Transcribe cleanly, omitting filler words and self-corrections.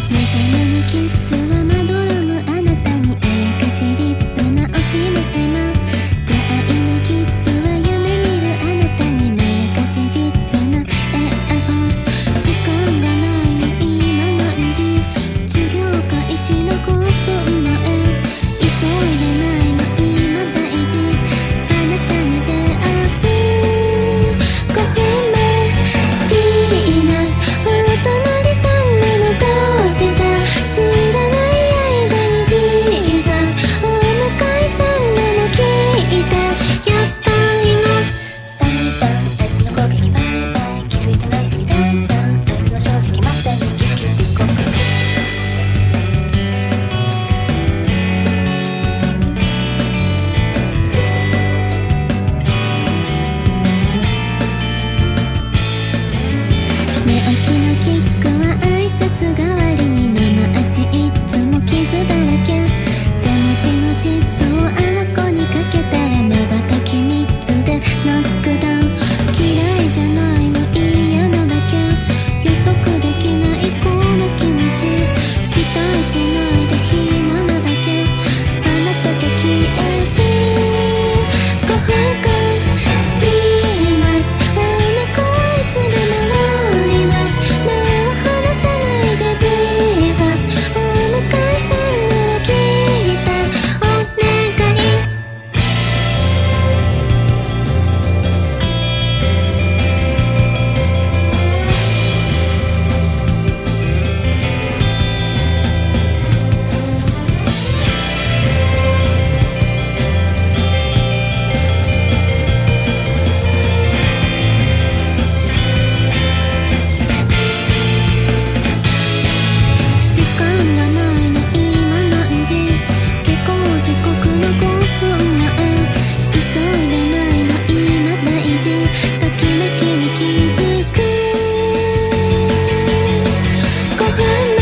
目覚めのキッスはまどろむあなたに明しリップなお姫様。出会いの切符は夢見るあなたにめかしフィップなエアフォース。時間がないの今何時、授業開始の5分前。急いでないの今大事、あなたに出会う5分前。ヴィーナスお隣さんなのどうした、知らない間にジーザスお向かいさんなの聞いて、やっぱりのだんだんあいつの攻撃バイバイ、気づいてないふりだんだんあいつの衝撃まさに緊急時刻。寝起きのキックは挨拶代わりに生足いっつも傷だらけ。手持ちのチップをあの子にかけたら瞬き3つでノックダウン。嫌いじゃないの嫌なだけ、予測できないこの気持ち。期待しないで暇なだけ、あなたと消える5分間。ヴィーナスあの子はいつでもロリナス、目を離さないでジーザスお向かいさんなら聞いてお願い。時間がないの今何時、下校時刻の5分前。急いでないの今大事、ときめきに気づく5分前。